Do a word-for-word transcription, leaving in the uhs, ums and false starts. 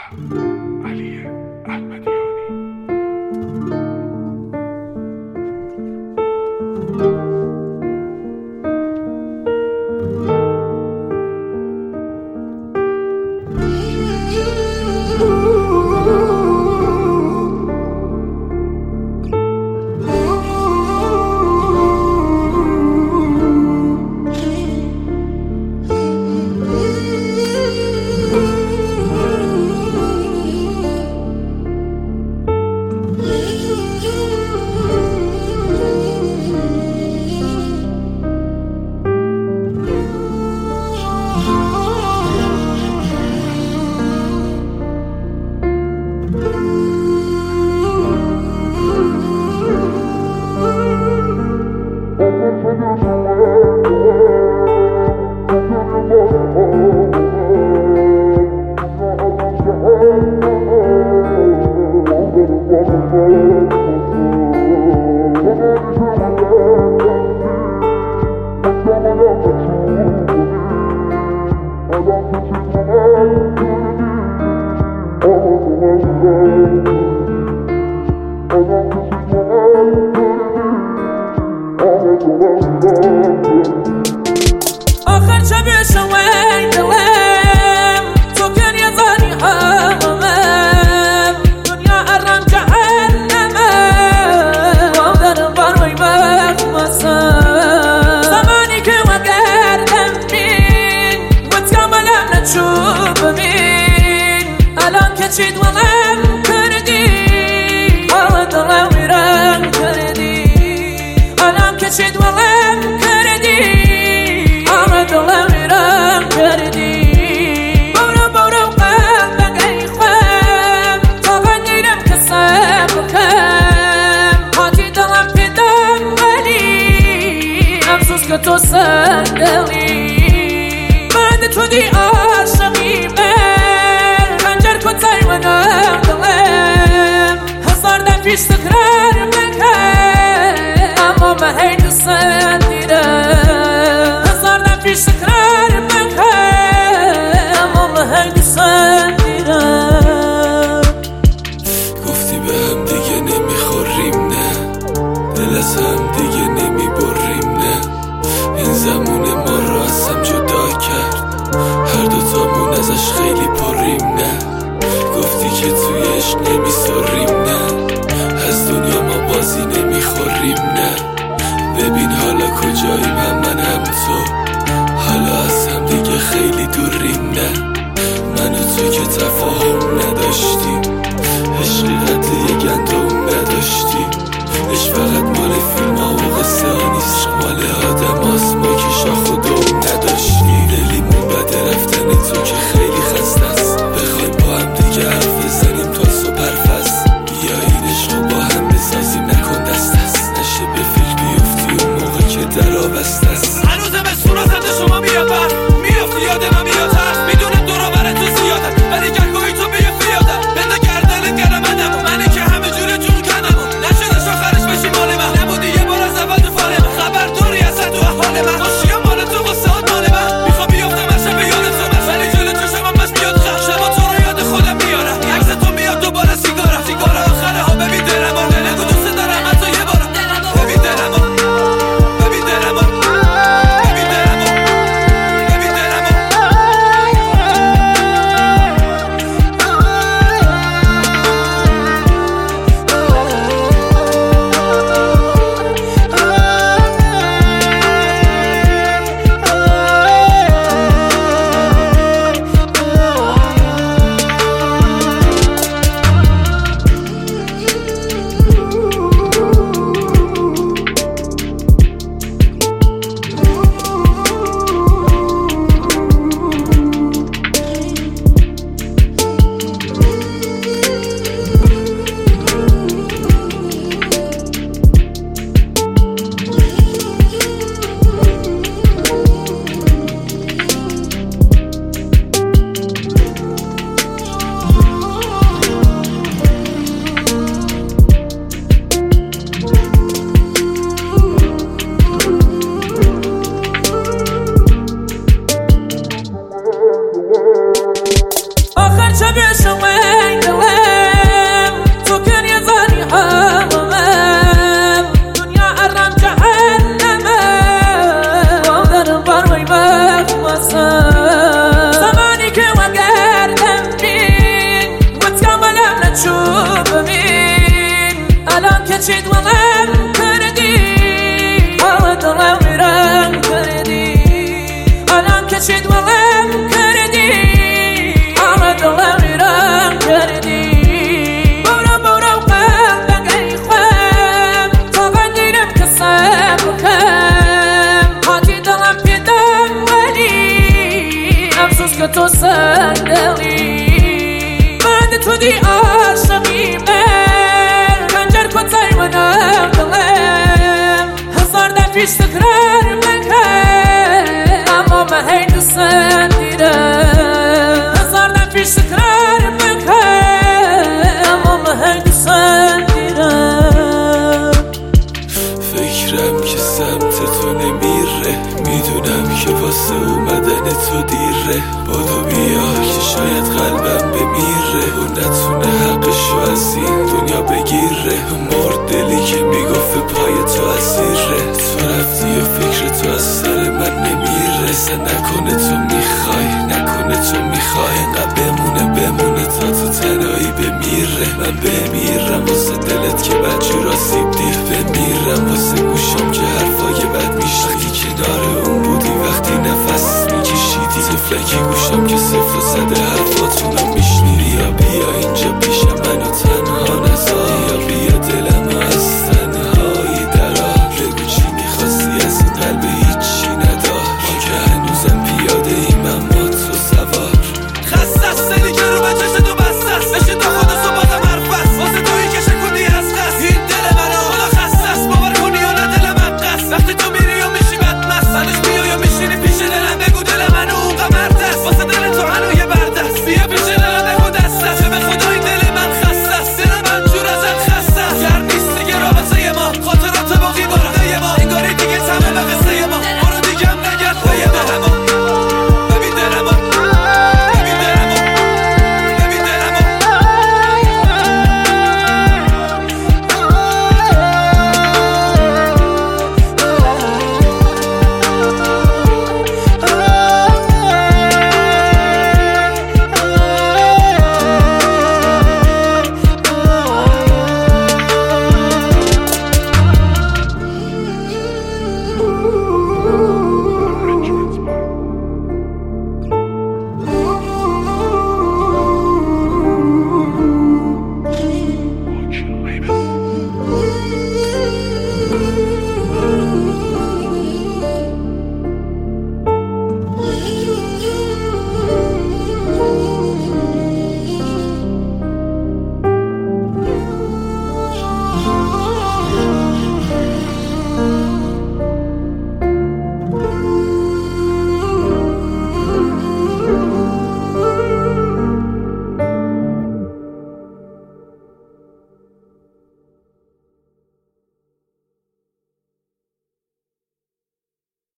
علی احمدیانی. آخر شب شوی دلم تو کن یه ذانی همم دنیا ارم جهنمه و در بروی مخمسم زمانی که و گردم بین و تکملم نچوب بین الان که چید ولم کردی آه دلم ویرم کردی الان که چید ولم کردی دلم ویران کردی بورو بورو قلبك ای خوام طاقت نیرم که صبر کم هاتی دلم پیدم ولی افسوس که تو صندلی من تو دی عاشقی من خنجر کتای منم دلم هزار دم پیش تکرار مکن اما من هی دوست دیرم پیش تکرار مکن اما هی دوست دیرم گفتی به هم دیگه نمیخوریم نه دل از هم دیگه نمیبریم نه این زمون ما رو از هم جدا کرد هر دوتامون ازش خیلی پریم نه گفتی که توی عشق نمیسریم نه از دنیا ما بازی نمیخوریم نه ببین حالا کجاییم هم من هم تو حالا از هم دیگه خیلی دوریم نه من و تو که تفاهم نداشتیم عشقی قد یه گندم نداشتیم عشق فقط مال فیلم ها و قصه ها نیست مال آدم هاست ما که شاخ و دوم نداشتیم دلیمون بده رفتن تو که خیلی خسته است بخوایم با هم دیگه حرف بزنیم تا صبح پرفست بیا این عشق رو با هم بسازیم نکن دست است نشه به فیلم بیفتی اون موقع که در آبست است هنوزم به صورتت شما میاد بر میافتی یاد من میاد شبش وين دلم تو كان يظني حرام دنيا أرام جهنم وقدر بروي مخمصة زماني كي وقردم بين وتكملم نتشوف بين الان كتشيد ولم كردي حاولت لو ميران كردي الان كتشيد ولم كردي حاولت لو ميران كردي بورا بورا وقلبك اي خوام تغنيرم كسر وكم هاتي دلم بدم ولي افسوس كتو صندلي بعد تو دي عاشقي من خنجر كتاي ونم دلم هزار دم پیش تکرار بکن اما من هی دوست دیدم هزار دم پیش تکرار بکن اما من هی دوست دیدم فکرم که سمت تو نمیره میدونم که واسه اومدن تو دیره بادو بیا که شاید قلبم بمیره و نتونه حقشو از این دنیا بگیره مرد دلی که میگفت پای تو اسیره تو رفتی و فکر تو از سر من نمیره سه نکنه تو میخوای نکنه تو میخوای انقدر بمونه بمونه تا تو تنهایی بمیره من بمیرم واسه دلت که بدجور آسیب دیر بمیرم واسه گوشم که حرفای بد میشه وقتی کنار اون بودی وقتی نفس میکشیدی تفلکی گوشم که صفر و صده حرف